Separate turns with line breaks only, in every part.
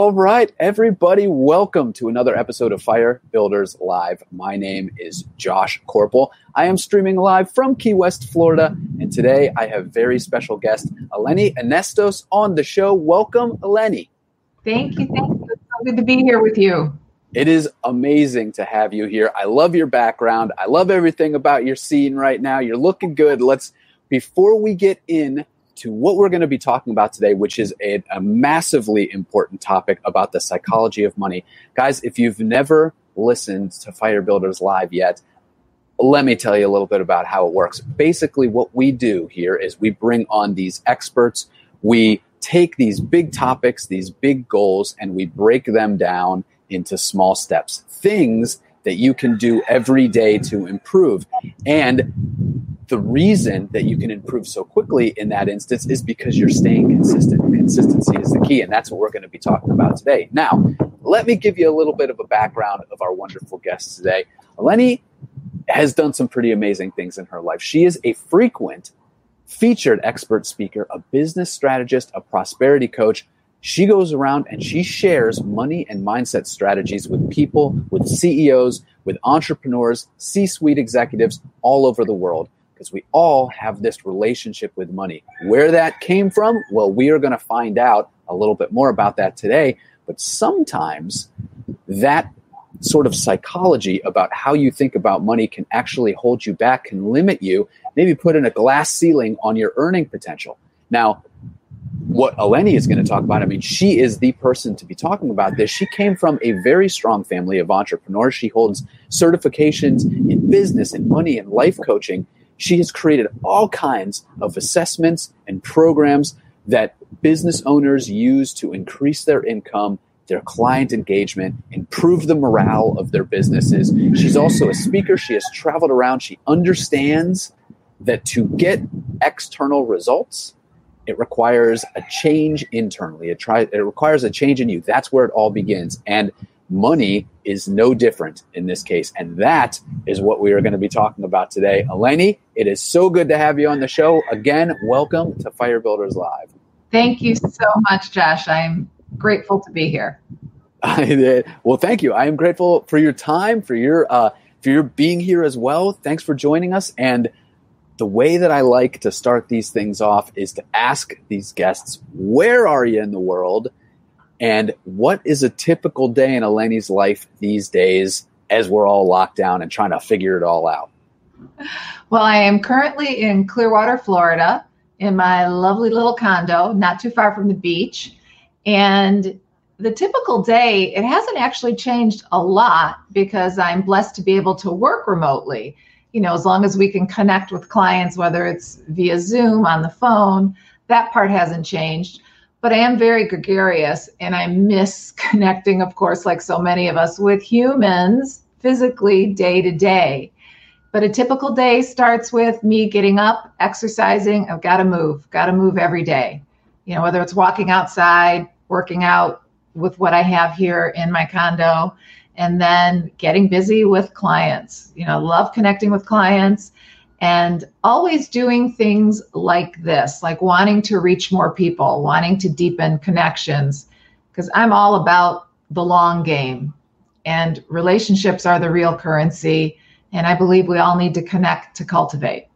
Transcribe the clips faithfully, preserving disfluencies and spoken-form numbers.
All right, everybody, welcome to another episode of Fire Builders Live. My name is Josh Corporal. I am streaming live from Key West, Florida, and today I have very special guest, Eleni Annestos, on the show. Welcome, Eleni.
Thank you. Thank you. It's so good to be here with you.
It is amazing to have you here. I love your background. I love everything about your scene right now. You're looking good. Let's, before we get in to what we're going to be talking about today, which is a, a massively important topic about the psychology of money. Guys, if you've never listened to Fire Builders Live yet, let me tell you a little bit about how it works. Basically, what we do here is we bring on these experts. We take these big topics, these big goals, and we break them down into small steps, things that you can do every day to improve. And the reason that you can improve so quickly in that instance is because you're staying consistent. Consistency is the key, and that's what we're going to be talking about today. Now, let me give you a little bit of a background of our wonderful guests today. Eleni has done some pretty amazing things in her life. She is a frequent featured expert speaker, a business strategist, a prosperity coach. She goes around and she shares money and mindset strategies with people, with C E Os, with entrepreneurs, C-suite executives all over the world. Because we all have this relationship with money. Where that came from? Well, we are going to find out a little bit more about that today. But sometimes that sort of psychology about how you think about money can actually hold you back, can limit you, maybe put in a glass ceiling on your earning potential. Now, what Eleni is going to talk about, I mean, she is the person to be talking about this. She came from a very strong family of entrepreneurs. She holds certifications in business and money and life coaching. She has created all kinds of assessments and programs that business owners use to increase their income, their client engagement, improve the morale of their businesses. She's also a speaker. She has traveled around. She understands that to get external results, it requires a change internally. It, try, it requires a change in you. That's where it all begins. And money is no different in this case. And that is what we are going to be talking about today. Eleni, it is so good to have you on the show. Again, welcome to Fire Builders Live.
Thank you so much, Josh. I'm grateful to be here.
Well, thank you. I am grateful for your time, for your uh, for your being here as well. Thanks for joining us. And the way that I like to start these things off is to ask these guests, where are you in the world? And what is a typical day in Eleni's life these days as we're all locked down and trying to figure it all out?
Well, I am currently in Clearwater, Florida, in my lovely little condo, not too far from the beach. And the typical day, it hasn't actually changed a lot because I'm blessed to be able to work remotely. You know, as long as we can connect with clients, whether it's via Zoom, on the phone, that part hasn't changed. But I am very gregarious, and I miss connecting, of course, like so many of us, with humans physically day to day. But a typical day starts with me getting up, exercising. I've got to move, got to move every day. You know, whether it's walking outside, working out with what I have here in my condo, and then getting busy with clients. You know, love connecting with clients. And always doing things like this, like wanting to reach more people, wanting to deepen connections, because I'm all about the long game, and relationships are the real currency. And I believe we all need to connect to cultivate.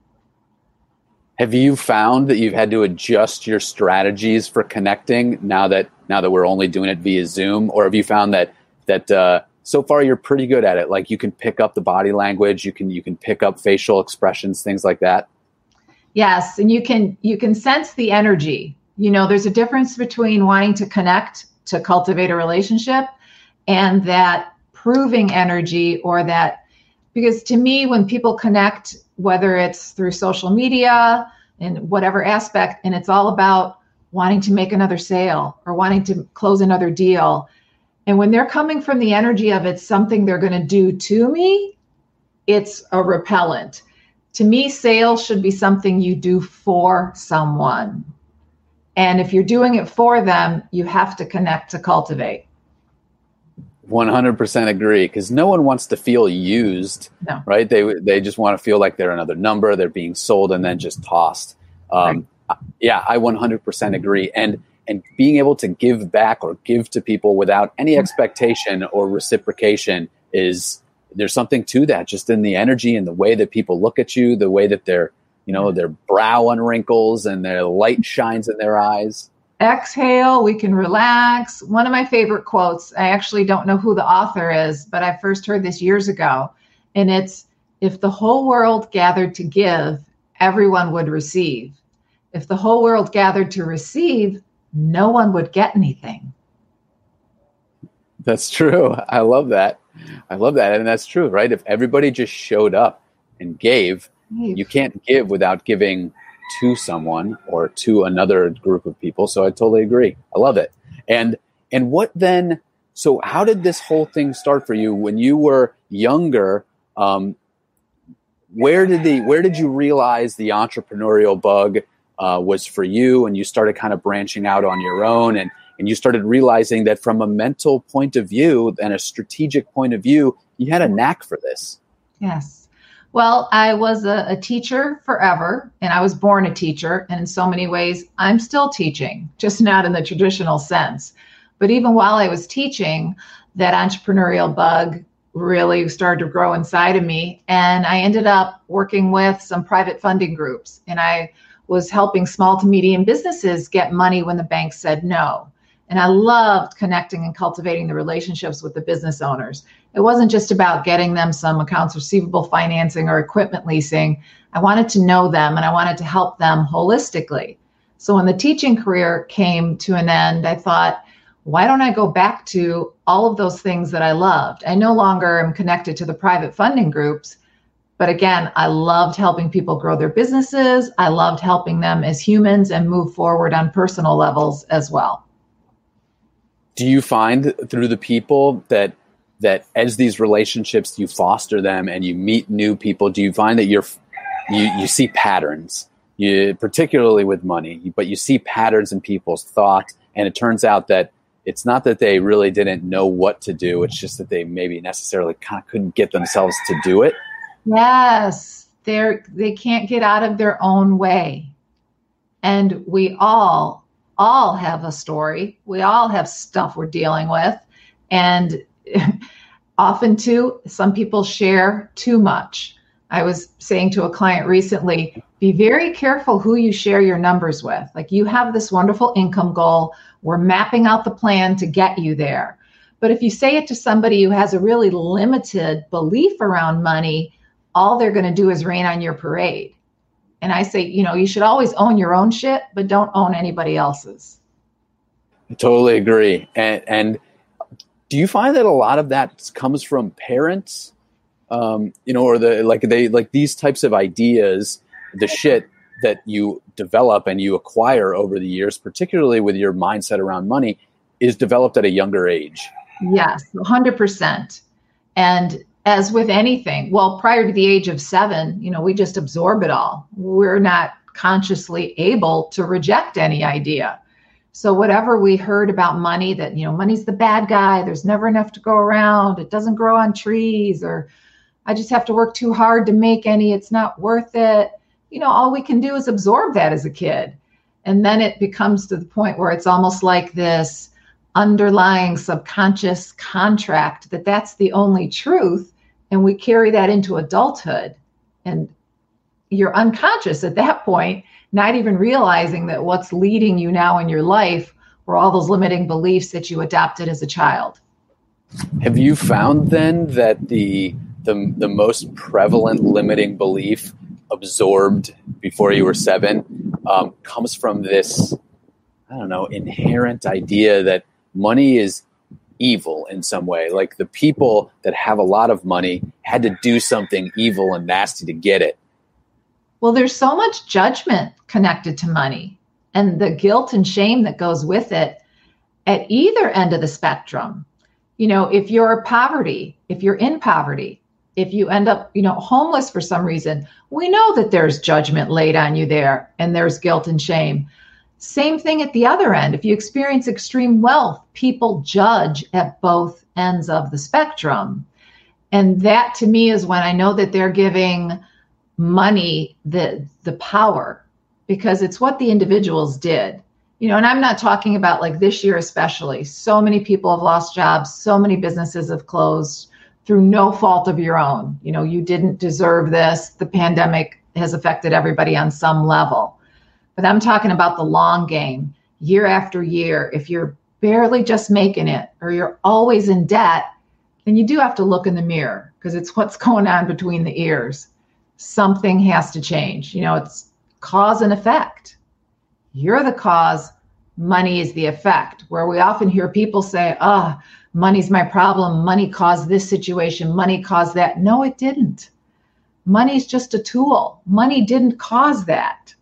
Have you found that you've had to adjust your strategies for connecting now that now that we're only doing it via Zoom? Or have you found that that uh, so far you're pretty good at it? Like you can pick up the body language, you can you can pick up facial expressions, things like that?
Yes, and you can you can sense the energy. You know, there's a difference between wanting to connect to cultivate a relationship and that proving energy, or that, because to me, when people connect, whether it's through social media and whatever aspect, and it's all about wanting to make another sale or wanting to close another deal. And when they're coming from the energy of it's something they're going to do to me, it's a repellent. To me, sales should be something you do for someone. And if you're doing it for them, you have to connect to cultivate.
one hundred percent agree, because no one wants to feel used,
no.
right? They they just want to feel like they're another number, they're being sold and then just tossed. Um, right. Yeah, I one hundred percent agree. And and being able to give back or give to people without any expectation or reciprocation is, there's something to that, just in the energy and the way that people look at you, the way that their, you know, their brow unwrinkles and their light shines in their eyes.
Exhale, we can relax. One of my favorite quotes, I actually don't know who the author is, but I first heard this years ago. And it's, if the whole world gathered to give, everyone would receive. If the whole world gathered to receive, no one would get anything.
That's true. I love that. I love that. And that's true, right? If everybody just showed up and gave,
Gave.
you can't give without giving to someone or to another group of people. So I totally agree. I love it. And and what then, so how did this whole thing start for you when you were younger? Um, where did the where did you realize the entrepreneurial bug uh, was for you, and you started kind of branching out on your own, and and you started realizing that from a mental point of view and a strategic point of view, you had a knack for this?
Yes. Well, I was a, a teacher forever, and I was born a teacher. And in so many ways, I'm still teaching, just not in the traditional sense. But even while I was teaching, that entrepreneurial bug really started to grow inside of me. And I ended up working with some private funding groups, and I was helping small to medium businesses get money when the bank said no. And I loved connecting and cultivating the relationships with the business owners. It wasn't just about getting them some accounts receivable financing or equipment leasing. I wanted to know them, and I wanted to help them holistically. So when the teaching career came to an end, I thought, why don't I go back to all of those things that I loved? I no longer am connected to the private funding groups, but again, I loved helping people grow their businesses. I loved helping them as humans and move forward on personal levels as well.
Do you find through the people that that as these relationships, you foster them and you meet new people, do you find that you're you, you see patterns, you, particularly with money, but you see patterns in people's thought, and it turns out that it's not that they really didn't know what to do, it's just that they maybe necessarily kind of couldn't get themselves to do it?
Yes, they're they can't get out of their own way. And we all all have a story. We all have stuff we're dealing with. And often too, some people share too much. I was saying to a client recently, be very careful who you share your numbers with. Like, you have this wonderful income goal. We're mapping out the plan to get you there. But if you say it to somebody who has a really limited belief around money, all they're going to do is rain on your parade. And I say, you know, you should always own your own shit, but don't own anybody else's.
I totally agree. And, and do you find that a lot of that comes from parents, um, you know, or the like they like these types of ideas, the shit that you develop and you acquire over the years, particularly with your mindset around money, is developed at a younger age?
Yes, one hundred percent. And as with anything, well, prior to the age of seven, you know, we just absorb it all. We're not consciously able to reject any idea. So whatever we heard about money, that, you know, money's the bad guy, there's never enough to go around, it doesn't grow on trees, or I just have to work too hard to make any, it's not worth it. You know, all we can do is absorb that as a kid. And then it becomes to the point where it's almost like this underlying subconscious contract that that's the only truth. And we carry that into adulthood. And you're unconscious at that point, not even realizing that what's leading you now in your life were all those limiting beliefs that you adopted as a child.
Have you found then that the the, the most prevalent limiting belief absorbed before you were seven um, comes from this, I don't know, inherent idea that money is evil in some way? Like, the people that have a lot of money had to do something evil and nasty to get it.
Well, there's so much judgment connected to money and the guilt and shame that goes with it at either end of the spectrum. You know, if you're poverty, if you're in poverty, if you end up, you know, homeless for some reason, we know that there's judgment laid on you there and there's guilt and shame. Same thing at the other end. If you experience extreme wealth, people judge at both ends of the spectrum. And that, to me, is when I know that they're giving money the the power, because it's what the individuals did. You know, and I'm not talking about like this year especially. So many people have lost jobs. So many businesses have closed through no fault of your own. You know, you didn't deserve this. The pandemic has affected everybody on some level. But I'm talking about the long game, year after year. If you're barely just making it or you're always in debt, then you do have to look in the mirror because it's what's going on between the ears. Something has to change. You know, it's cause and effect. You're the cause, money is the effect, where we often hear people say, oh, money's my problem. Money caused this situation. Money caused that. No, it didn't. Money's just a tool. Money didn't cause that.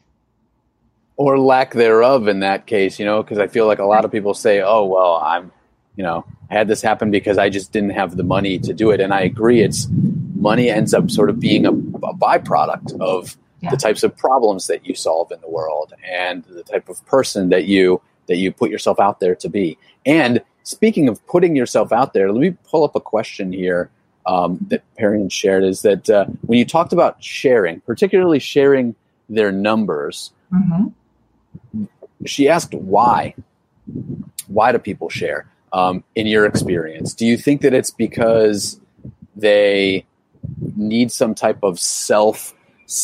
Or lack thereof in that case, you know, because I feel like a lot of people say, oh, well, I'm, you know, had this happen because I just didn't have the money to do it. And I agree. It's money ends up sort of being a, a byproduct of yeah. the types of problems that you solve in the world and the type of person that you that you put yourself out there to be. And speaking of putting yourself out there, let me pull up a question here um, that Perian shared is that uh, when you talked about sharing, particularly sharing their numbers, mm-hmm. she asked why. Why do people share um, in your experience? Do you think that it's because they need some type of self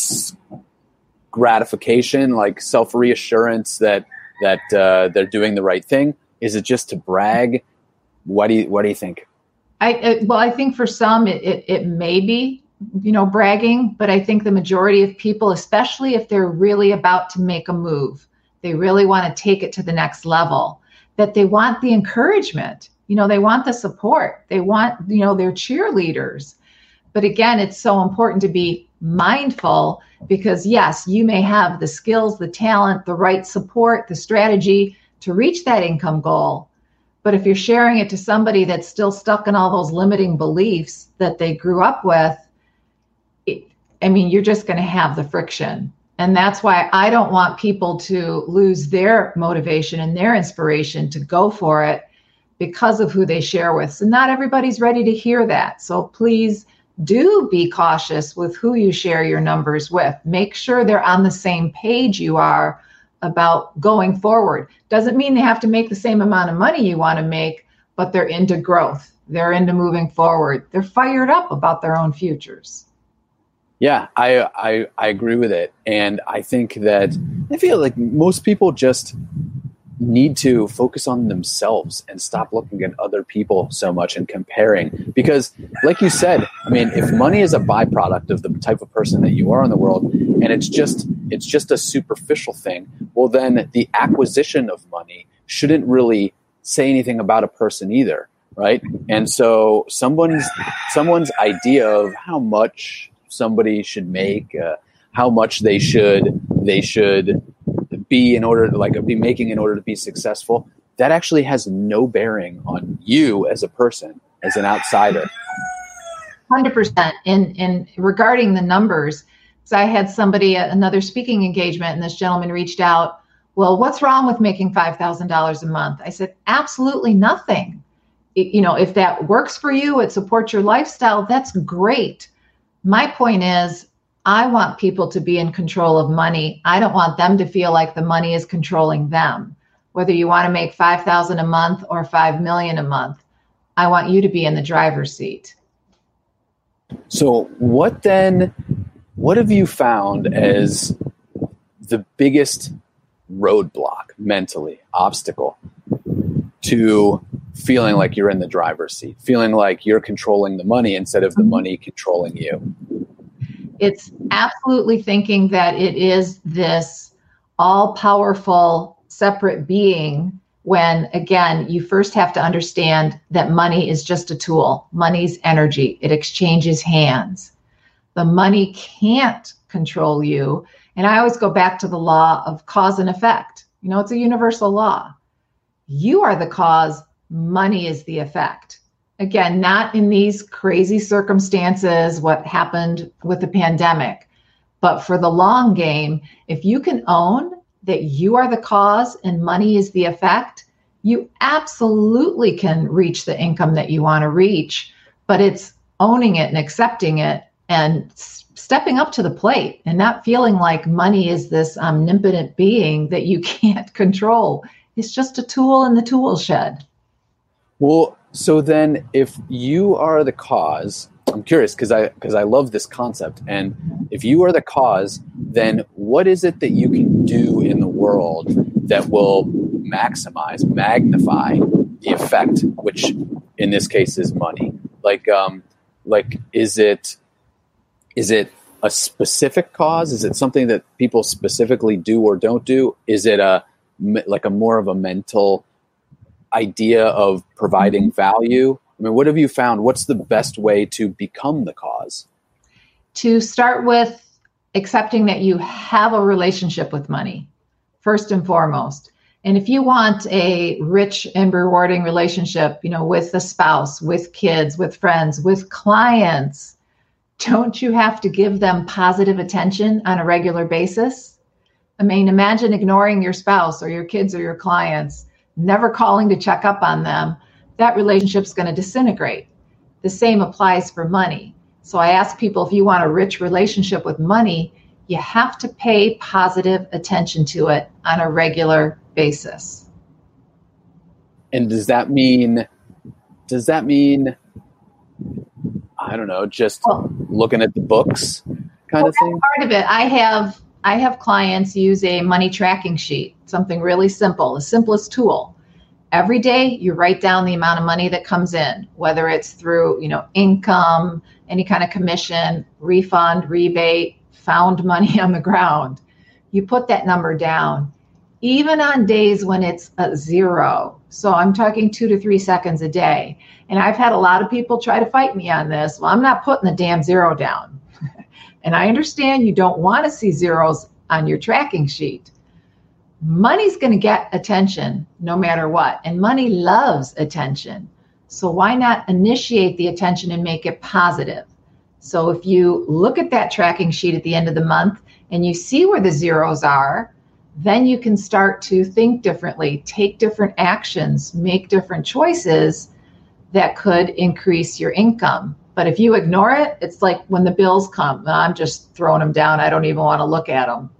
gratification, like self reassurance that that uh, they're doing the right thing? Is it just to brag? What do you What do you think?
I uh, well, I think for some it, it it may be, you know, bragging, but I think the majority of people, especially if they're really about to make a move, they really want to take it to the next level, that they want the encouragement, you know, they want the support, they want, you know, their cheerleaders. But again, it's so important to be mindful because yes, you may have the skills, the talent, the right support, the strategy to reach that income goal. But if you're sharing it to somebody that's still stuck in all those limiting beliefs that they grew up with, it, I mean, you're just going to have the friction. And that's why I don't want people to lose their motivation and their inspiration to go for it because of who they share with. So not everybody's ready to hear that. So please do be cautious with who you share your numbers with. Make sure they're on the same page you are about going forward. Doesn't mean they have to make the same amount of money you want to make, but they're into growth. They're into moving forward. They're fired up about their own futures.
Yeah, I, I I agree with it. And I think that I feel like most people just need to focus on themselves and stop looking at other people so much and comparing. Because like you said, I mean, if money is a byproduct of the type of person that you are in the world, and it's just it's just a superficial thing, well, then the acquisition of money shouldn't really say anything about a person either, right? And so someone's someone's idea of how much somebody should make, uh, how much they should they should be in order to like be making in order to be successful, that actually has no bearing on you as a person, as an outsider.
one hundred percent. In in regarding the numbers, so I had somebody at another speaking engagement, and this gentleman reached out. Well, what's wrong with making five thousand dollars a month? I said, absolutely nothing. It, you know, if that works for you, it supports your lifestyle, that's great. My point is, I want people to be in control of money. I don't want them to feel like the money is controlling them. Whether you want to make five thousand dollars a month or five million dollars a month, I want you to be in the driver's seat.
So what then, what have you found as the biggest roadblock, mentally, obstacle to feeling like you're in the driver's seat, feeling like you're controlling the money instead of the money controlling you?
It's absolutely thinking that it is this all-powerful, separate being when, again, you first have to understand that money is just a tool. Money's energy. It exchanges hands. The money can't control you. And I always go back to the law of cause and effect. You know, it's a universal law. You are the cause. Money is the effect. Again, not in these crazy circumstances, what happened with the pandemic, but for the long game, if you can own that you are the cause and money is the effect, you absolutely can reach the income that you want to reach, but it's owning it and accepting it and s- stepping up to the plate and not feeling like money is this omnipotent being that you can't control. It's just a tool in the tool shed.
Well, so then if you are the cause, I'm curious because I because I love this concept. And if you are the cause, then what is it that you can do in the world that will maximize, magnify the effect, which in this case is money? Like, um, like is it is it a specific cause? Is it something that people specifically do or don't do? Is it a like a more of a mental idea of providing value? I mean, what have you found? What's the best way to become the cause?
To start with accepting that you have a relationship with money, first and foremost. And if you want a rich and rewarding relationship, you know, with a spouse, with kids, with friends, with clients, don't you have to give them positive attention on a regular basis? I mean, imagine ignoring your spouse or your kids or your clients, never calling to check up on them. That relationship's going to disintegrate. The same applies for money. So I ask people, if you want a rich relationship with money, you have to pay positive attention to it on a regular basis.
And does that mean, does that mean, I don't know, just well, looking at the books kind
well,
of thing?
Part of it, I have, I have clients use a money tracking sheet, something really simple, the simplest tool. Every day you write down the amount of money that comes in, whether it's through, you know, income, any kind of commission, refund, rebate, found money on the ground. You put that number down, even on days when it's a zero. So I'm talking two to three seconds a day. And I've had a lot of people try to fight me on this. Well, I'm not putting the damn zero down. And I understand you don't want to see zeros on your tracking sheet. Money's going to get attention no matter what. And money loves attention. So why not initiate the attention and make it positive? So if you look at that tracking sheet at the end of the month and you see where the zeros are, then you can start to think differently, take different actions, make different choices that could increase your income. But if you ignore it, it's like when the bills come, I'm just throwing them down. I don't even want to look at them.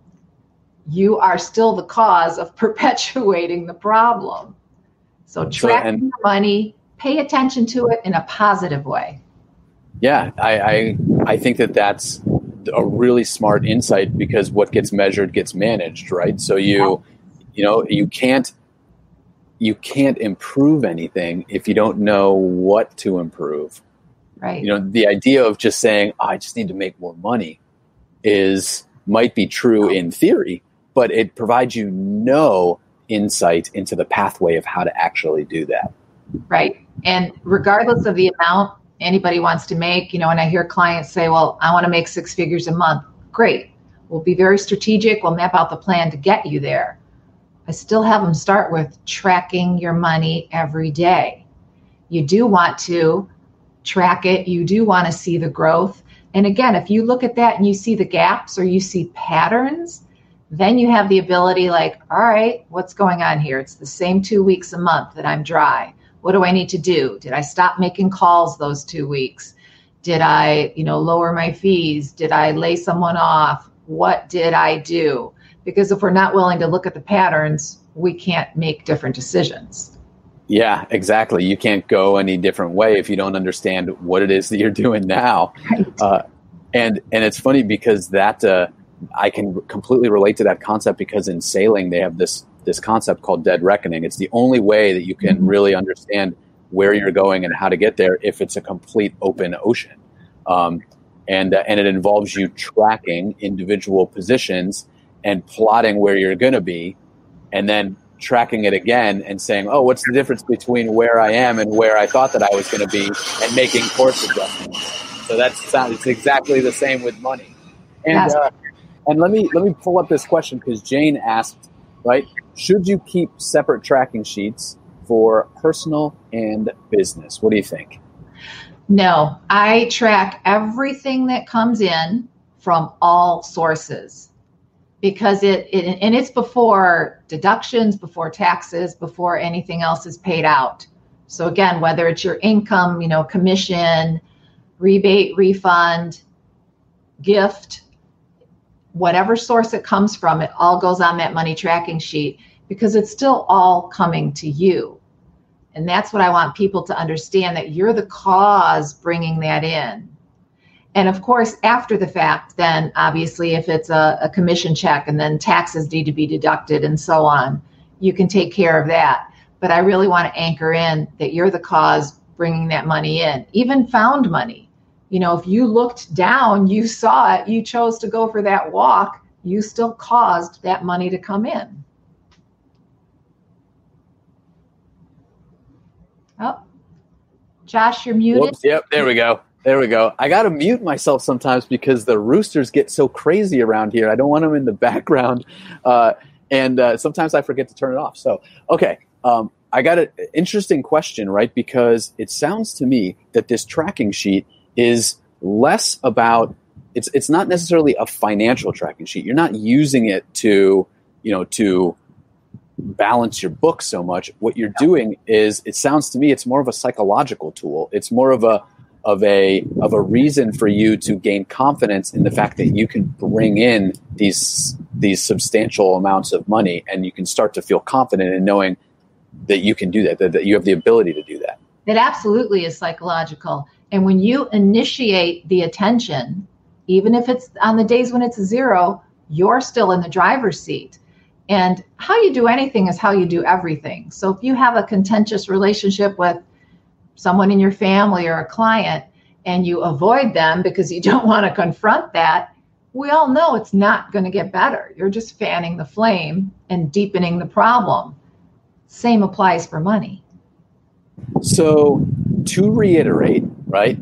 You are still the cause of perpetuating the problem. So track so, your money, pay attention to it in a positive way.
Yeah, I, I I think that that's a really smart insight, because what gets measured gets managed, right? So you you know you can't you can't improve anything if you don't know what to improve.
Right.
You know, the idea of just saying, oh, I just need to make more money is might be true in theory, but it provides you no insight into the pathway of how to actually do that.
Right. And regardless of the amount anybody wants to make, you know, and I hear clients say, well, I want to make six figures a month. Great. We'll be very strategic. We'll map out the plan to get you there. I still have them start with tracking your money every day. You do want to track it. You do want to see the growth. And again, if you look at that and you see the gaps or you see patterns, then you have the ability like, all right, what's going on here? It's the same two weeks a month that I'm dry. What do I need to do? Did I stop making calls those two weeks? Did I, you know, lower my fees? Did I lay someone off? What did I do? Because if we're not willing to look at the patterns, we can't make different decisions.
Yeah, exactly. You can't go any different way if you don't understand what it is that you're doing now.
Right.
Uh, and and it's funny because that uh, I can completely relate to that concept, because in sailing they have this this concept called dead reckoning. It's the only way that you can mm-hmm. really understand where you're going and how to get there if it's a complete open ocean. Um, and uh, and it involves you tracking individual positions and plotting where you're going to be, and then tracking it again and saying, oh, what's the difference between where I am and where I thought that I was going to be, and making course adjustments. So that's it's exactly the same with money. And yes. uh, and let me let me pull up this question, because Jane asked, right, should you keep separate tracking sheets for personal and business? What do you think?
No, I track everything that comes in from all sources, because it, it and it's before deductions, before taxes, before anything else is paid out. So again, whether it's your income, you know, commission, rebate, refund, gift, whatever source it comes from, it all goes on that money tracking sheet because it's still all coming to you. And that's what I want people to understand, that you're the cause bringing that in. And of course, after the fact, then obviously if it's a, a commission check and then taxes need to be deducted and so on, you can take care of that. But I really want to anchor in that you're the cause bringing that money in, even found money. You know, if you looked down, you saw it, you chose to go for that walk, you still caused that money to come in. Oh, Josh, you're muted.
Whoops, yep, there we go. There we go. I got to mute myself sometimes because the roosters get so crazy around here. I don't want them in the background. Uh, and uh, sometimes I forget to turn it off. So, okay. Um, I got an interesting question, right? Because it sounds to me that this tracking sheet is less about, it's it's not necessarily a financial tracking sheet. You're not using it to, you know, to balance your book so much. What you're doing is, it sounds to me, it's more of a psychological tool. It's more of a of a of a reason for you to gain confidence in the fact that you can bring in these these substantial amounts of money, and you can start to feel confident in knowing that you can do that, that, that you have the ability to do that.
It absolutely is psychological. And when you initiate the attention, even if it's on the days when it's a zero, you're still in the driver's seat. And how you do anything is how you do everything. So if you have a contentious relationship with someone in your family or a client and you avoid them because you don't want to confront that, we all know it's not going to get better. You're just fanning the flame and deepening the problem. Same applies for money.
So to reiterate, right,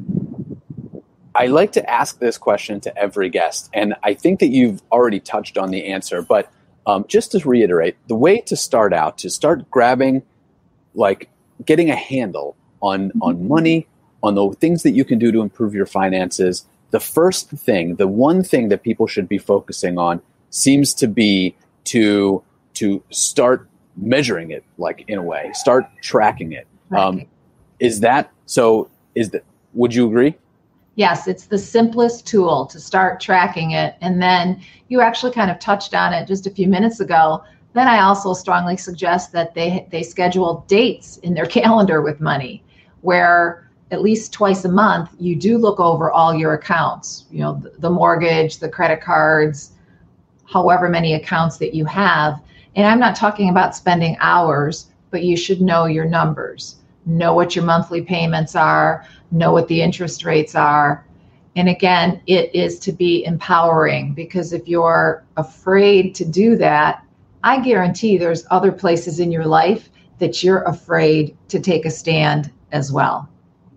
I like to ask this question to every guest, and I think that you've already touched on the answer, but um, just to reiterate, the way to start out, to start grabbing, like getting a handle on, on money, on the things that you can do to improve your finances, the first thing, the one thing that people should be focusing on seems to be to, to start measuring it, like in a way, start tracking it.
Right.
Um, is that, so is that, would you agree?
Yes, it's the simplest tool to start tracking it. And then you actually kind of touched on it just a few minutes ago. Then I also strongly suggest that they they schedule dates in their calendar with money, where at least twice a month you do look over all your accounts, you know, the, the mortgage, the credit cards, however many accounts that you have. And I'm not talking about spending hours, but you should know your numbers, know what your monthly payments are, know what the interest rates are. And again, it is to be empowering, because if you're afraid to do that, I guarantee there's other places in your life that you're afraid to take a stand as well.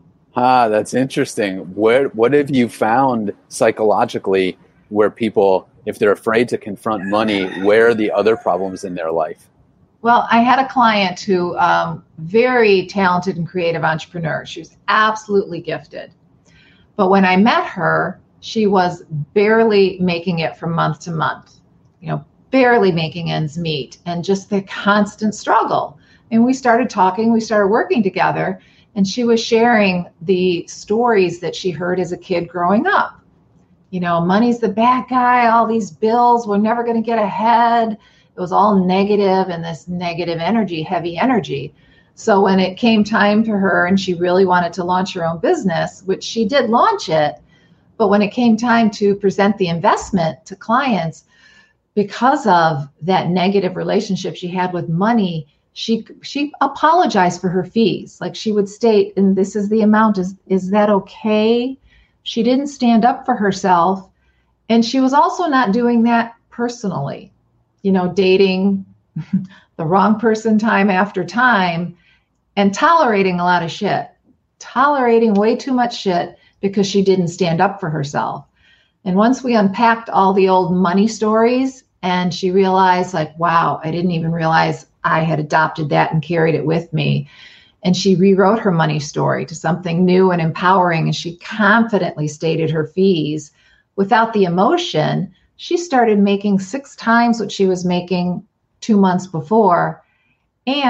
Ah, that's interesting. Where, what have you found psychologically where people, if they're afraid to confront money, where are the other problems in their life?
Well, I had a client who, um, very talented and creative entrepreneur. She was absolutely gifted. But when I met her, she was barely making it from month to month, you know, barely making ends meet, and just the constant struggle. And we started talking, we started working together, and she was sharing the stories that she heard as a kid growing up. You know, money's the bad guy, all these bills, we're never going to get ahead. It was all negative and this negative energy, heavy energy. So when it came time for her and she really wanted to launch her own business, which she did launch it, but when it came time to present the investment to clients, because of that negative relationship she had with money, she she apologized for her fees. Like she would state, and this is the amount, is, is that okay? She didn't stand up for herself. And she was also not doing that personally. You know, dating the wrong person time after time and tolerating a lot of shit, tolerating way too much shit because she didn't stand up for herself. And once we unpacked all the old money stories and she realized, like, wow, I didn't even realize I had adopted that and carried it with me. And she rewrote her money story to something new and empowering. And she confidently stated her fees without the emotion. She started making six times what she was making two months before. And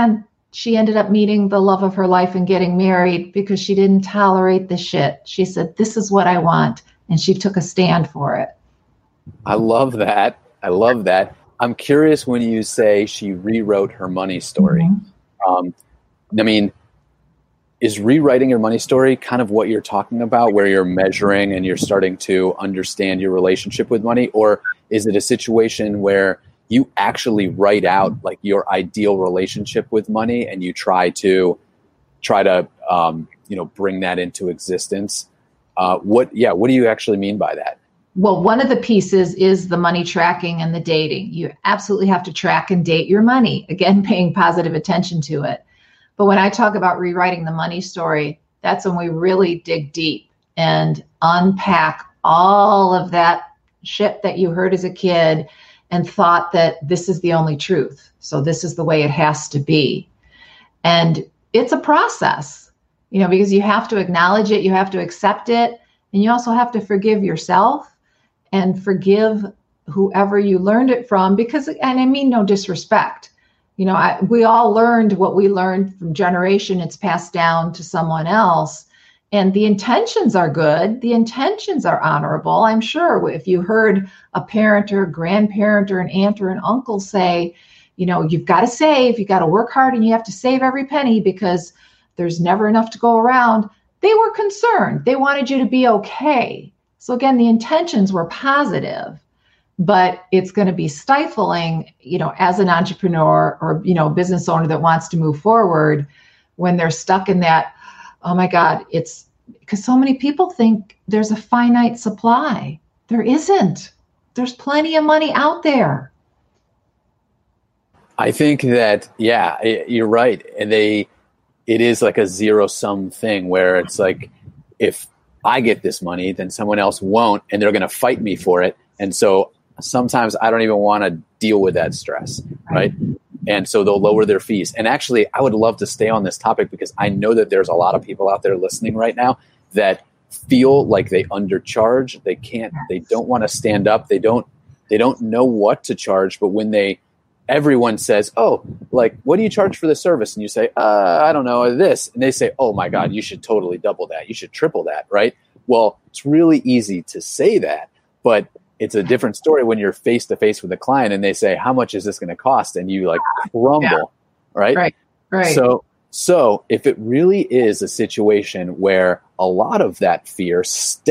she ended up meeting the love of her life and getting married because she didn't tolerate the shit. She said, this is what I want. And she took a stand for it.
I love that. I love that. I'm curious when you say she rewrote her money story. Mm-hmm. Um, I mean, is rewriting your money story kind of what you're talking about, where you're measuring and you're starting to understand your relationship with money? Or is it a situation where you actually write out like your ideal relationship with money and you try to try to, um, you know, bring that into existence? Uh, what, yeah. What do you actually mean by that?
Well, one of the pieces is the money tracking and the dating. You absolutely have to track and date your money. Again, paying positive attention to it. But when I talk about rewriting the money story, that's when we really dig deep and unpack all of that shit that you heard as a kid and thought that this is the only truth. So this is the way it has to be. And it's a process, you know, because you have to acknowledge it, you have to accept it, and you also have to forgive yourself and forgive whoever you learned it from, because, and I mean no disrespect. You know, I, we all learned what we learned from generation. It's passed down to someone else. And the intentions are good. The intentions are honorable. I'm sure if you heard a parent or a grandparent or an aunt or an uncle say, you know, you've got to save, you got to work hard and you have to save every penny because there's never enough to go around. They were concerned. They wanted you to be okay. So again, the intentions were positive, but it's going to be stifling, you know, as an entrepreneur or, you know, business owner that wants to move forward when they're stuck in that. Oh my God, it's because so many people think there's a finite supply. There isn't. There's plenty of money out there.
I think that, yeah, you're right. And they, it is like a zero sum thing where it's like, if I get this money, then someone else won't, and they're going to fight me for it. And so sometimes I don't even want to deal with that stress, right? And so they'll lower their fees. And actually, I would love to stay on this topic because I know that there's a lot of people out there listening right now that feel like they undercharge. They can't, they don't want to stand up. They don't, they don't know what to charge. But when they, everyone says, oh, like, what do you charge for the service? And you say, uh, I don't know, this. And they say, oh my God, you should totally double that. You should triple that, right? Well, it's really easy to say that, but it's a different story when you're face to face with a client and they say, how much is this going to cost? And you like crumble, yeah. right?
Right, right.
So, so if it really is a situation where a lot of that fear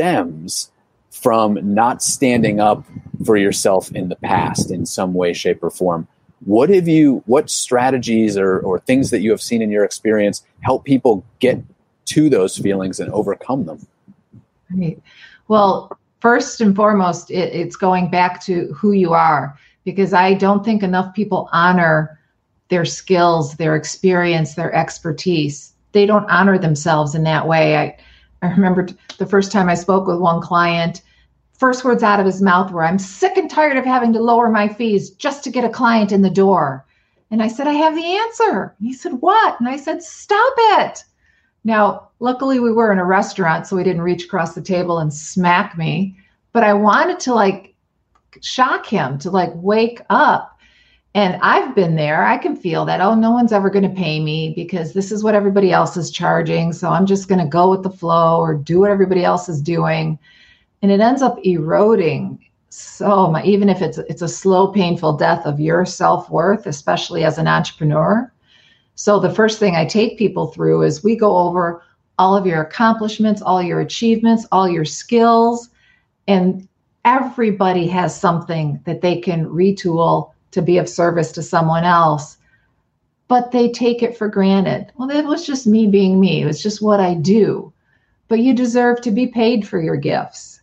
stems from not standing up for yourself in the past in some way, shape, or form, what have you, what strategies or, or things that you have seen in your experience help people get to those feelings and overcome them?
Right. Well, first and foremost, it, it's going back to who you are, because I don't think enough people honor their skills, their experience, their expertise. They don't honor themselves in that way. I, I remember the first time I spoke with one client, first words out of his mouth were, I'm sick and tired of having to lower my fees just to get a client in the door. And I said, I have the answer. And he said, what? And I said, stop it. Now, luckily we were in a restaurant, so he didn't reach across the table and smack me, but I wanted to like shock him, to like wake up. And I've been there. I can feel that, oh, no one's ever going to pay me because this is what everybody else is charging. So I'm just going to go with the flow or do what everybody else is doing. And it ends up eroding so much, even if it's, it's a slow, painful death of your self-worth, especially as an entrepreneur. So the first thing I take people through is we go over all of your accomplishments, all your achievements, all your skills, and everybody has something that they can retool to be of service to someone else, but they take it for granted. Well, that was just me being me. It was just what I do. But you deserve to be paid for your gifts.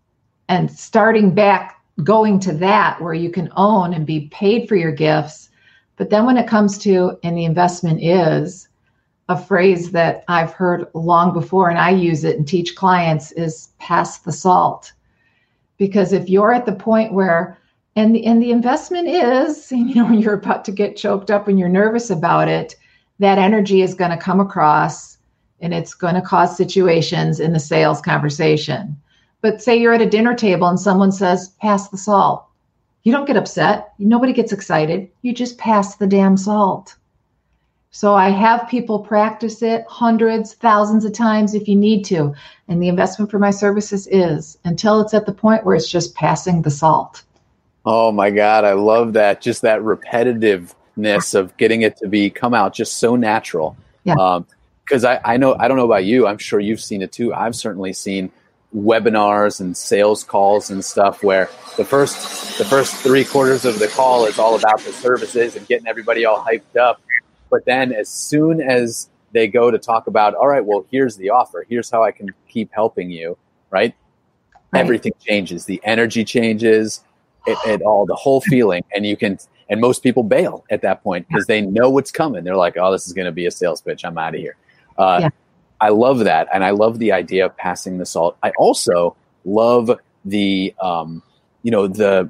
And starting back, going to that where you can own and be paid for your gifts. But then when it comes to, and the investment is, a phrase that I've heard long before, and I use it and teach clients, is pass the salt. Because if you're at the point where, and the, and the investment is, you know, when you're about to get choked up and you're nervous about it, that energy is going to come across and it's going to cause situations in the sales conversation. But say you're at a dinner table and someone says, pass the salt. You don't get upset. Nobody gets excited. You just pass the damn salt. So I have people practice it hundreds, thousands of times if you need to. And the investment for my services is until it's at the point where it's just passing the salt.
Oh my God, I love that. Just that repetitiveness of getting it to be come out just so natural.
Yeah.
Um, because I, I know, I don't know about you, I'm sure you've seen it too. I've certainly seen webinars and sales calls and stuff where the first the first three quarters of the call is all about the services and getting everybody all hyped up. But then as soon as they go to talk about, all right, well, here's the offer, here's how I can keep helping you, right? Right. Everything changes. The energy changes, it, it all, the whole feeling. And you can, and most people bail at that point because they know what's coming. They're like, oh, this is going to be a sales pitch. I'm out of here. Uh, yeah. I love that. And I love the idea of passing the salt. I also love the, um, you know, the,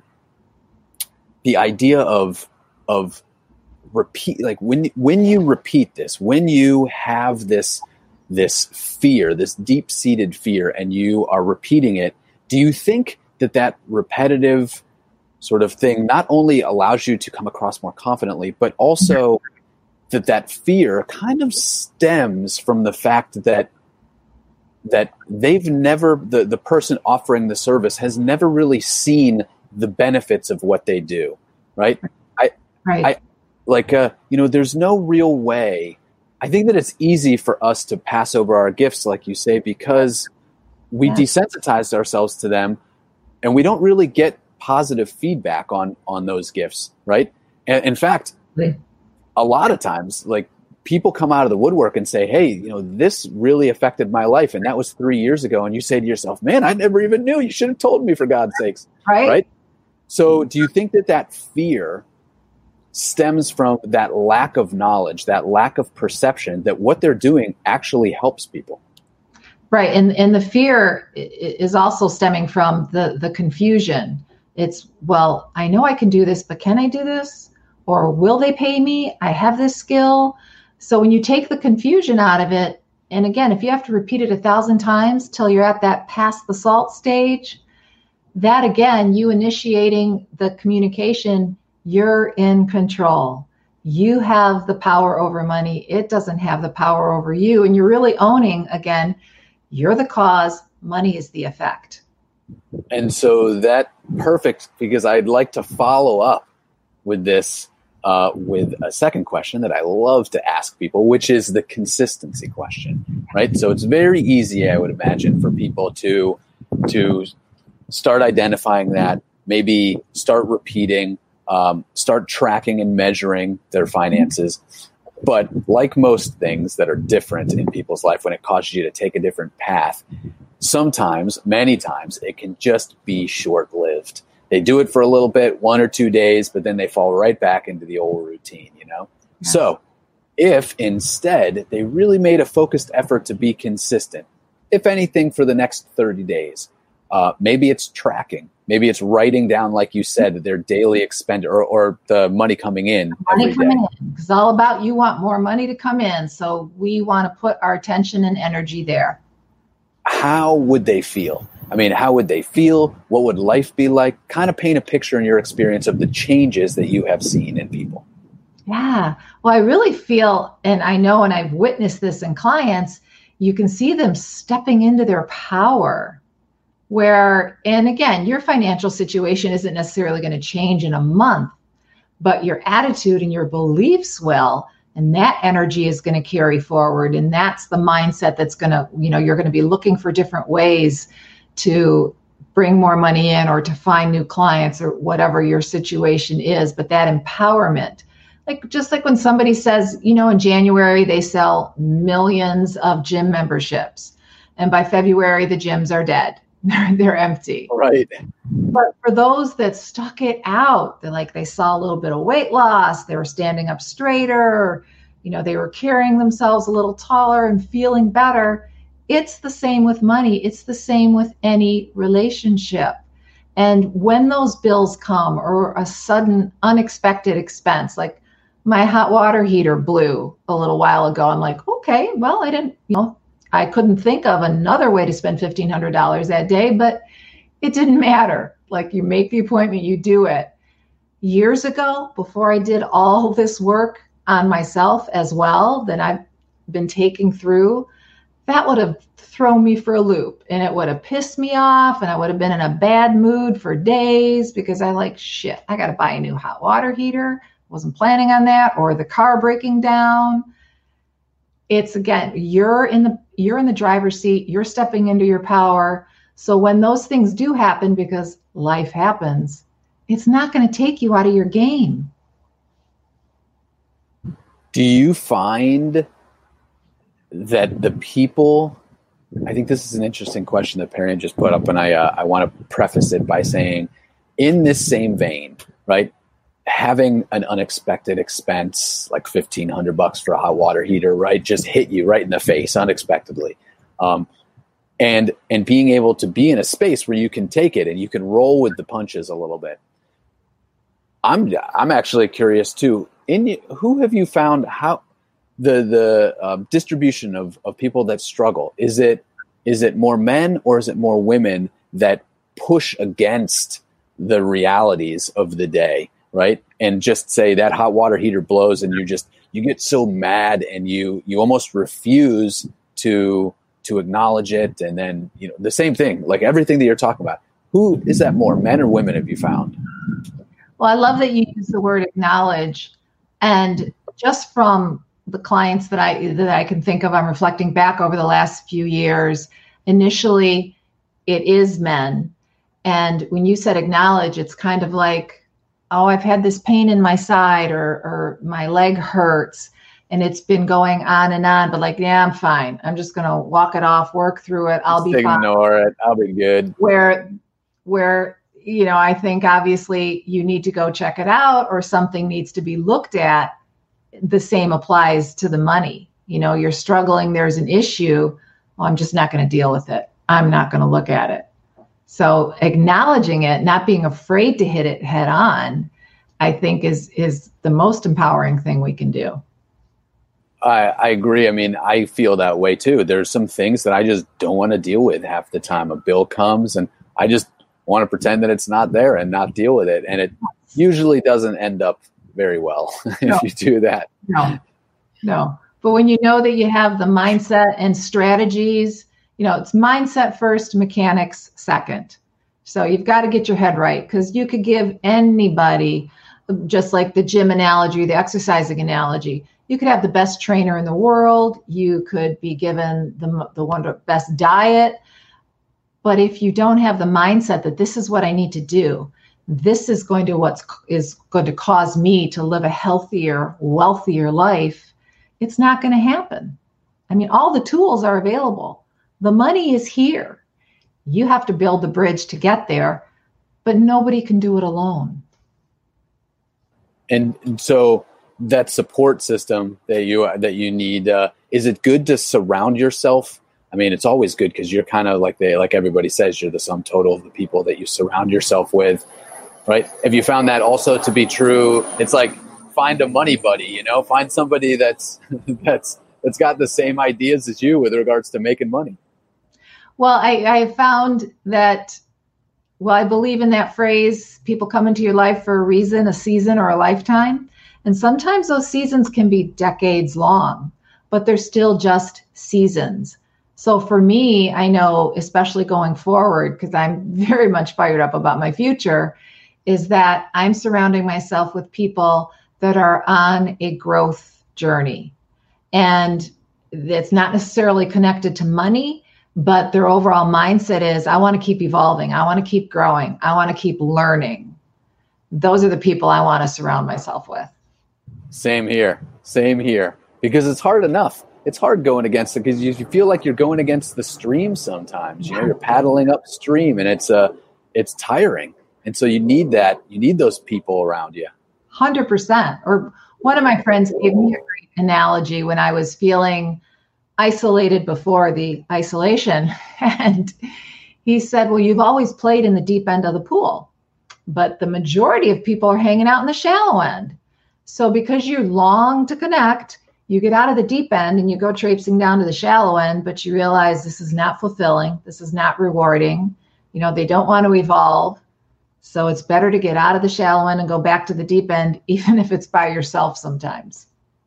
the idea of, of repeat, like when, when you repeat this, when you have this, this fear, this deep seated fear, and you are repeating it, do you think that that repetitive sort of thing not only allows you to come across more confidently, but also that that fear kind of stems from the fact that that they've never, the, the person offering the service has never really seen the benefits of what they do, right? I,
right.
I like, uh, you know, there's no real way. I think that it's easy for us to pass over our gifts, like you say, because we yeah. desensitized ourselves to them and we don't really get positive feedback on, on those gifts, right? And in fact, right. a lot of times, like people come out of the woodwork and say, hey, you know, this really affected my life. And that was three years ago. And you say to yourself, man, I never even knew. You should have told me, for God's sakes.
Right.
Right. So do you think that that fear stems from that lack of knowledge, that lack of perception that what they're doing actually helps people?
Right. And, and the fear is also stemming from the, the confusion. It's, well, I know I can do this, but can I do this? Or will they pay me? I have this skill. So when you take the confusion out of it, and again, if you have to repeat it a thousand times till you're at that pass the salt stage, that again, you initiating the communication, you're in control. You have the power over money. It doesn't have the power over you. And you're really owning, again, you're the cause, money is the effect.
And so that perfect, because I'd like to follow up with this uh, with a second question that I love to ask people, which is the consistency question, right? So it's very easy, I would imagine, for people to to start identifying that, maybe start repeating, um, start tracking and measuring their finances. But like most things that are different in people's life, when it causes you to take a different path, sometimes, many times, it can just be short-lived. They do it for a little bit, one or two days, but then they fall right back into the old routine, you know? Yeah. So if instead they really made a focused effort to be consistent, if anything, for the next thirty days, uh, maybe it's tracking, maybe it's writing down, like you said, their daily expend or, or the money coming in
money
every
coming
day.
in. It's all about, you want more money to come in. So we want to put our attention and energy there.
How would they feel? I mean, how would they feel? What would life be like? Kind of paint a picture in your experience of the changes that you have seen in people.
Yeah. Well, I really feel, and I know, and I've witnessed this in clients, you can see them stepping into their power where, and again, your financial situation isn't necessarily going to change in a month, but your attitude and your beliefs will. And that energy is going to carry forward. And that's the mindset that's going to, you know, you're going to be looking for different ways to bring more money in or to find new clients or whatever your situation is. But that empowerment, like just like when somebody says, you know, in January, they sell millions of gym memberships. And by February, the gyms are dead. They're, they're empty.
Right.
But for those that stuck it out, they like they saw a little bit of weight loss, they were standing up straighter, you know, they were carrying themselves a little taller and feeling better. It's the same with money. It's the same with any relationship. And when those bills come or a sudden unexpected expense, like my hot water heater blew a little while ago, I'm like, okay, well, I didn't, you know, I couldn't think of another way to spend fifteen hundred dollars that day, but it didn't matter. Like, you make the appointment, you do it. Years ago, before I did all this work, on myself as well that I've been taking through, that would have thrown me for a loop, and it would have pissed me off, and I would have been in a bad mood for days because I like, shit, I got to buy a new hot water heater. Wasn't planning on that, or the car breaking down. It's, again, you're in the you're in the driver's seat, you're stepping into your power. So when those things do happen, because life happens, it's not going to take you out of your game.
Do you find that the people, I think this is an interesting question that Perrian just put up, and I uh, I want to preface it by saying, in this same vein, right, having an unexpected expense like fifteen hundred bucks for a hot water heater, right, just hit you right in the face unexpectedly, um, and and being able to be in a space where you can take it and you can roll with the punches a little bit. I'm I'm actually curious too. In who have you found how the the um, distribution of, of people that struggle? Is it is it more men or is it more women that push against the realities of the day, right? And just say that hot water heater blows, and you just you get so mad, and you you almost refuse to to acknowledge it, and then you know the same thing, like everything that you're talking about. Who is that more, men or women? Have you found?
Well, I love that you use the word acknowledge. And just from the clients that I that I can think of, I'm reflecting back over the last few years. Initially, it is men. And when you said acknowledge, it's kind of like, oh, I've had this pain in my side, or or my leg hurts. And it's been going on and on, but like, yeah, I'm fine. I'm just going to walk it off, work through it. I'll
just
be fine.
Ignore it. I'll be good.
Where, where, you know, I think obviously you need to go check it out, or something needs to be looked at. The same applies to the money. You know, you're struggling, there's an issue. Well, I'm just not going to deal with it. I'm not going to look at it. So acknowledging it, not being afraid to hit it head on, I think is, is the most empowering thing we can do.
I, I agree. I mean, I feel that way too. There's some things that I just don't want to deal with half the time. A bill comes and I just want to pretend that it's not there and not deal with it. And it usually doesn't end up very well if
no.
you do that.
No, no. But when you know that you have the mindset and strategies, you know, it's mindset first, mechanics second. So you've got to get your head right, because you could give anybody, just like the gym analogy, the exercising analogy, you could have the best trainer in the world. You could be given the, the one best diet. But if you don't have the mindset that this is what I need to do, this is going to what's is going to cause me to live a healthier, wealthier life, it's not going to happen. I mean, all the tools are available. The money is here. You have to build the bridge to get there, but nobody can do it alone.
And so that support system that you that you need, uh, is it good to surround yourself? I mean, it's always good because you're kind of like they like everybody says, you're the sum total of the people that you surround yourself with, right? Have you found that also to be true? It's like find a money buddy, you know, find somebody that's that's that's got the same ideas as you with regards to making money.
Well, I, I found that, well, I believe in that phrase, people come into your life for a reason, a season, or a lifetime. And sometimes those seasons can be decades long, but they're still just seasons. So for me, I know, especially going forward, because I'm very much fired up about my future, is that I'm surrounding myself with people that are on a growth journey. And it's not necessarily connected to money, but their overall mindset is, I want to keep evolving. I want to keep growing. I want to keep learning. Those are the people I want to surround myself with.
Same here. Same here. Because it's hard enough. It's hard going against it because you feel like you're going against the stream sometimes. You know, you're paddling upstream and it's uh, it's tiring. And so you need that. You need those people around you. one
hundred percent. Or one of my friends gave me a great analogy when I was feeling isolated before the isolation. And he said, well, you've always played in the deep end of the pool, but the majority of people are hanging out in the shallow end. So because you long to connect, you get out of the deep end and you go traipsing down to the shallow end, but you realize this is not fulfilling. This is not rewarding. You know, they don't want to evolve. So it's better to get out of the shallow end and go back to the deep end, even if it's by yourself sometimes.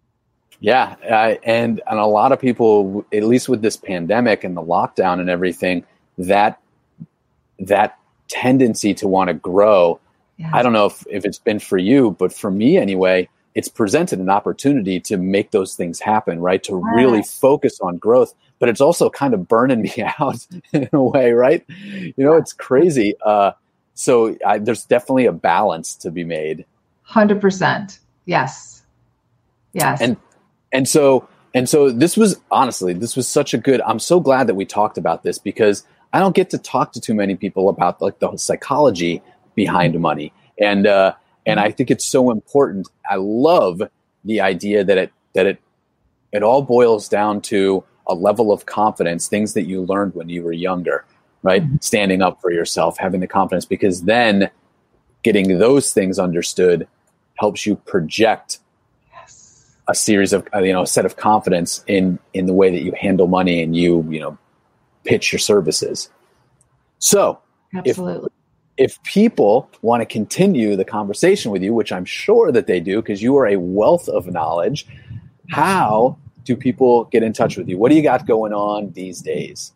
Yeah. Uh, and, and a lot of people, at least with this pandemic and the lockdown and everything, that, that tendency to want to grow,
Yes.
I don't know if, if it's been for you, but for me anyway, it's presented an opportunity to make those things happen, right? To really focus on growth, but it's also kind of burning me out in a way, right? You know, it's crazy. Uh, so I, there's definitely a balance to be made.
one hundred percent. Yes. Yes.
And, and so, and so this was, honestly, this was such a good, I'm so glad that we talked about this, because I don't get to talk to too many people about like the psychology behind money. And, uh, and I think it's so important. I love the idea that it, that it, it all boils down to a level of confidence, things that you learned when you were younger, right? Mm-hmm. Standing up for yourself, having the confidence, because then getting those things understood helps you project yes. a series of, you know, a set of confidence in, in the way that you handle money and you, you know, pitch your services. So
absolutely.
If, if people want to continue the conversation with you, which I'm sure that they do, because you are a wealth of knowledge, how do people get in touch with you? What do you got going on these days?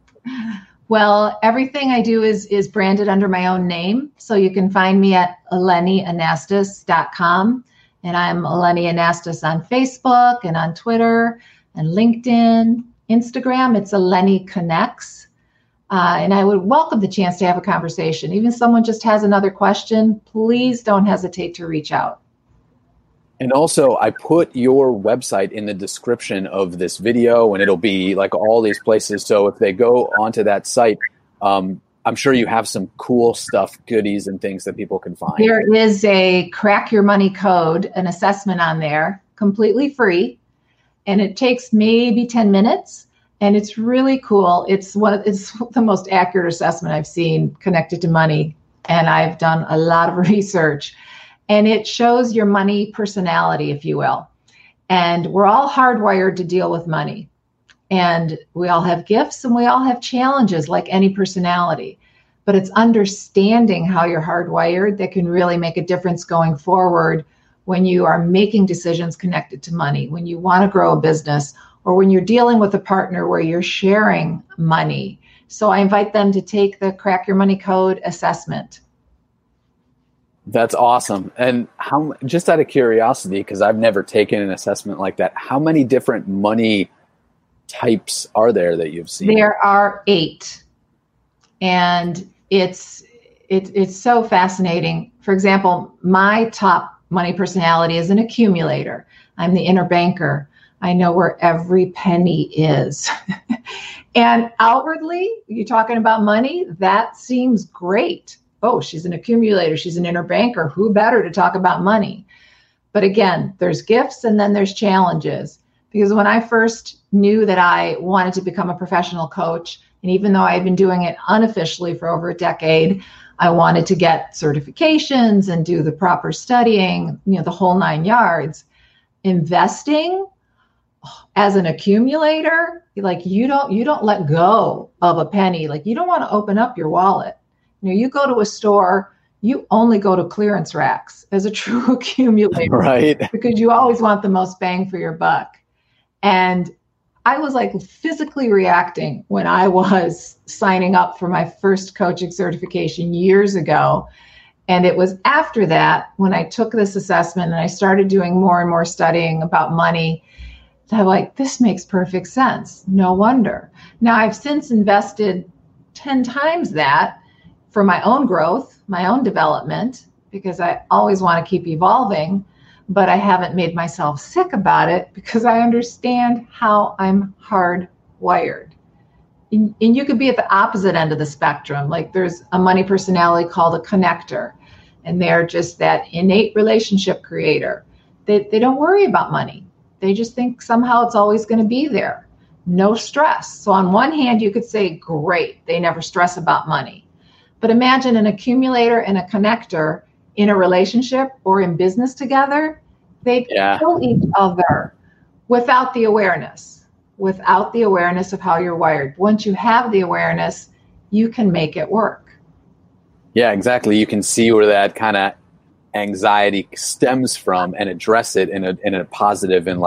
Well, everything I do is is branded under my own name. So you can find me at eleni anastas dot com. And I'm Eleni Anastas on Facebook and on Twitter and LinkedIn, Instagram. It's Eleni Connects. Uh, and I would welcome the chance to have a conversation. Even if someone just has another question, please don't hesitate to reach out.
And also, I put your website in the description of this video, and it'll be like all these places. So if they go onto that site, um, I'm sure you have some cool stuff, goodies and things that people can find.
There is a Crack Your Money code, an assessment on there, completely free. And it takes maybe ten minutes. And it's really cool. It's one of, it's the most accurate assessment I've seen connected to money. And I've done a lot of research. And it shows your money personality, if you will. And we're all hardwired to deal with money. And we all have gifts and we all have challenges like any personality. But it's understanding how you're hardwired that can really make a difference going forward when you are making decisions connected to money, when you want to grow a business, or when you're dealing with a partner where you're sharing money. So I invite them to take the Crack Your Money Code assessment.
That's awesome. And how, just out of curiosity, because I've never taken an assessment like that, how many different money types are there that you've seen?
There are eight. And it's it, it's so fascinating. For example, my top money personality is an accumulator. I'm the inner banker. I know where every penny is. And outwardly, you're talking about money, that seems great. Oh, she's an accumulator. She's an inner banker. Who better to talk about money? But again, there's gifts and then there's challenges. Because when I first knew that I wanted to become a professional coach, and even though I had been doing it unofficially for over a decade, I wanted to get certifications and do the proper studying, you know, the whole nine yards. Investing as an accumulator, like you don't you don't let go of a penny. Like you don't want to open up your wallet. You know, you go to a store, you only go to clearance racks as a true accumulator,
right?
Because you always want the most bang for your buck. And I was like physically reacting when I was signing up for my first coaching certification years ago. And it was after that, when I took this assessment and I started doing more and more studying about money, that I'm like, this makes perfect sense. No wonder. Now I've since invested ten times that for my own growth, my own development, because I always want to keep evolving, but I haven't made myself sick about it because I understand how I'm hardwired. And, and you could be at the opposite end of the spectrum. Like there's a money personality called a connector, and they're just that innate relationship creator. They, they don't worry about money. They just think somehow it's always going to be there. No stress. So on one hand, you could say, great, they never stress about money. But imagine an accumulator and a connector in a relationship or in business together. They
yeah.
kill each other without the awareness, without the awareness of how you're wired. Once you have the awareness, you can make it work.
Yeah, exactly. You can see where that kind of anxiety stems from and address it in a in a positive and like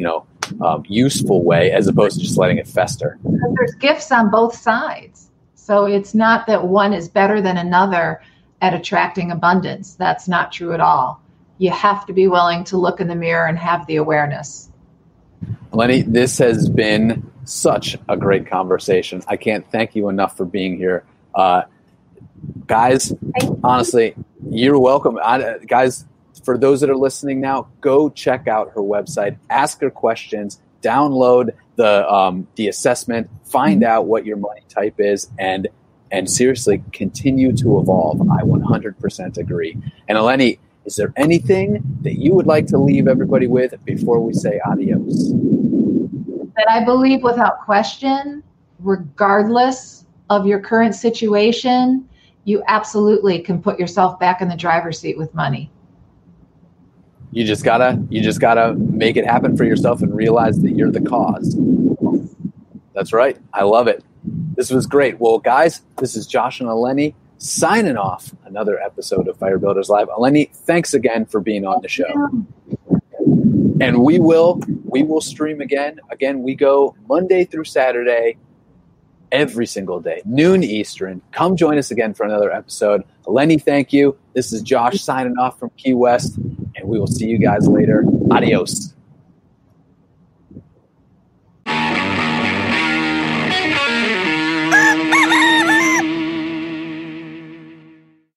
you know, um, useful way as opposed to just letting it fester.
There's gifts on both sides. So it's not that one is better than another at attracting abundance. That's not true at all. You have to be willing to look in the mirror and have the awareness.
Lenny, this has been such a great conversation. I can't thank you enough for being here. Uh, guys, honestly, you're welcome. I, guys, for those that are listening now, go check out her website, ask her questions, download the um, the assessment, find out what your money type is, and and seriously, continue to evolve. I one hundred percent agree. And Eleni, is there anything that you would like to leave everybody with before we say adios?
That I believe without question, regardless of your current situation, you absolutely can put yourself back in the driver's seat with money.
You just gotta, you just gotta make it happen for yourself and realize that you're the cause. That's right. I love it. This was great. Well, guys, this is Josh and Eleni signing off another episode of Fire Builders Live. Eleni, thanks again for being on the show. And we will, we will stream again. Again, we go Monday through Saturday, every single day, noon Eastern. Come join us again for another episode. Eleni, thank you. This is Josh signing off from Key West, and we will see you guys later. Adios.